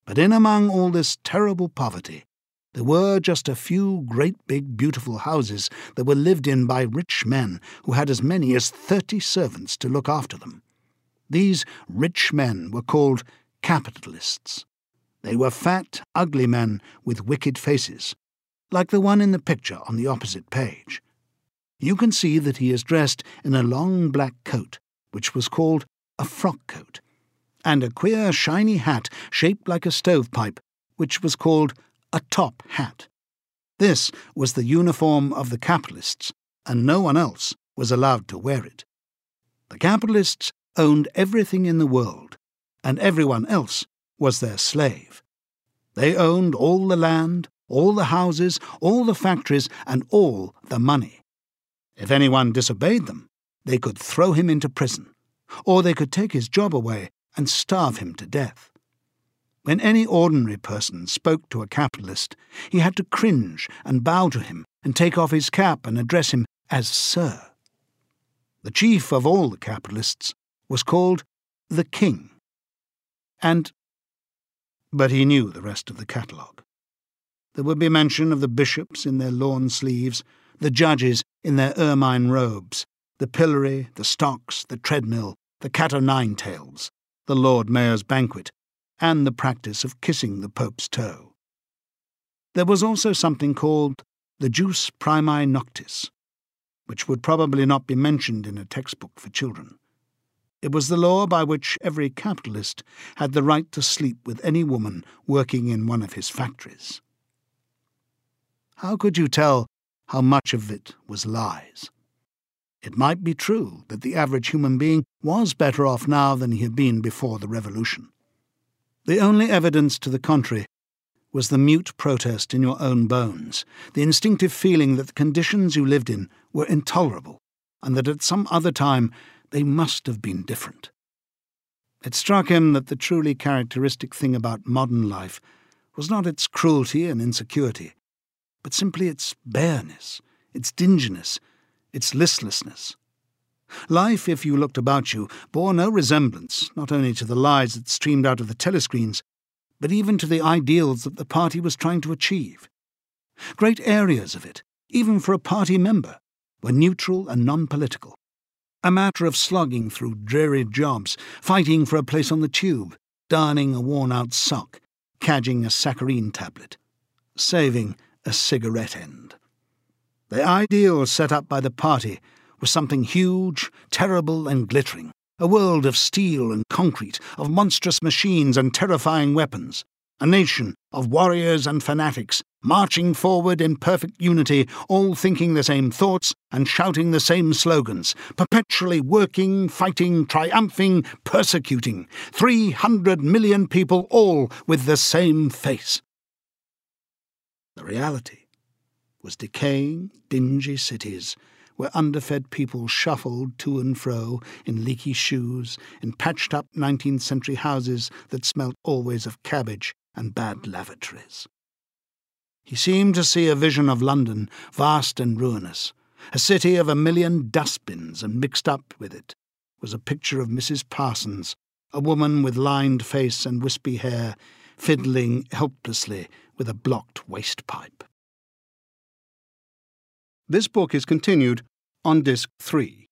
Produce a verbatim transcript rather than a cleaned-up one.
But in among all this terrible poverty, there were just a few great big beautiful houses that were lived in by rich men who had as many as thirty servants to look after them. These rich men were called capitalists. They were fat, ugly men with wicked faces, like the one in the picture on the opposite page. You can see that he is dressed in a long black coat, which was called a frock coat, and a queer shiny hat shaped like a stovepipe, which was called a top hat. This was the uniform of the capitalists, and no one else was allowed to wear it. The capitalists owned everything in the world, and everyone else was their slave. They owned all the land, all the houses, all the factories, and all the money. If anyone disobeyed them, they could throw him into prison, or they could take his job away and starve him to death. When any ordinary person spoke to a capitalist, he had to cringe and bow to him and take off his cap and address him as Sir. The chief of all the capitalists was called the King. And... But he knew the rest of the catalogue. There would be mention of the bishops in their lawn sleeves, the judges in their ermine robes, the pillory, the stocks, the treadmill, the cat-o'-nine-tails, the Lord Mayor's banquet, and the practice of kissing the Pope's toe. There was also something called the jus primae noctis, which would probably not be mentioned in a textbook for children. It was the law by which every capitalist had the right to sleep with any woman working in one of his factories. How could you tell how much of it was lies? It might be true that the average human being was better off now than he had been before the revolution. The only evidence to the contrary was the mute protest in your own bones, the instinctive feeling that the conditions you lived in were intolerable, and that at some other time they must have been different. It struck him that the truly characteristic thing about modern life was not its cruelty and insecurity, but simply its bareness, its dinginess, its listlessness. Life, if you looked about you, bore no resemblance not only to the lies that streamed out of the telescreens, but even to the ideals that the party was trying to achieve. Great areas of it, even for a party member, were neutral and non-political, a matter of slogging through dreary jobs, fighting for a place on the tube, darning a worn-out sock, cadging a saccharine tablet, saving a cigarette end. The ideal set up by the party was something huge, terrible and glittering, a world of steel and concrete, of monstrous machines and terrifying weapons, a nation of warriors and fanatics, marching forward in perfect unity, all thinking the same thoughts and shouting the same slogans, perpetually working, fighting, triumphing, persecuting, three hundred million people all with the same face. The reality was decaying, dingy cities, where underfed people shuffled to and fro in leaky shoes, in patched-up nineteenth century houses that smelt always of cabbage and bad lavatories. He seemed to see a vision of London, vast and ruinous. A city of a million dustbins, and mixed up with it was a picture of Missus Parsons, a woman with lined face and wispy hair, fiddling helplessly with a blocked waste-pipe. This book is continued on Disc three.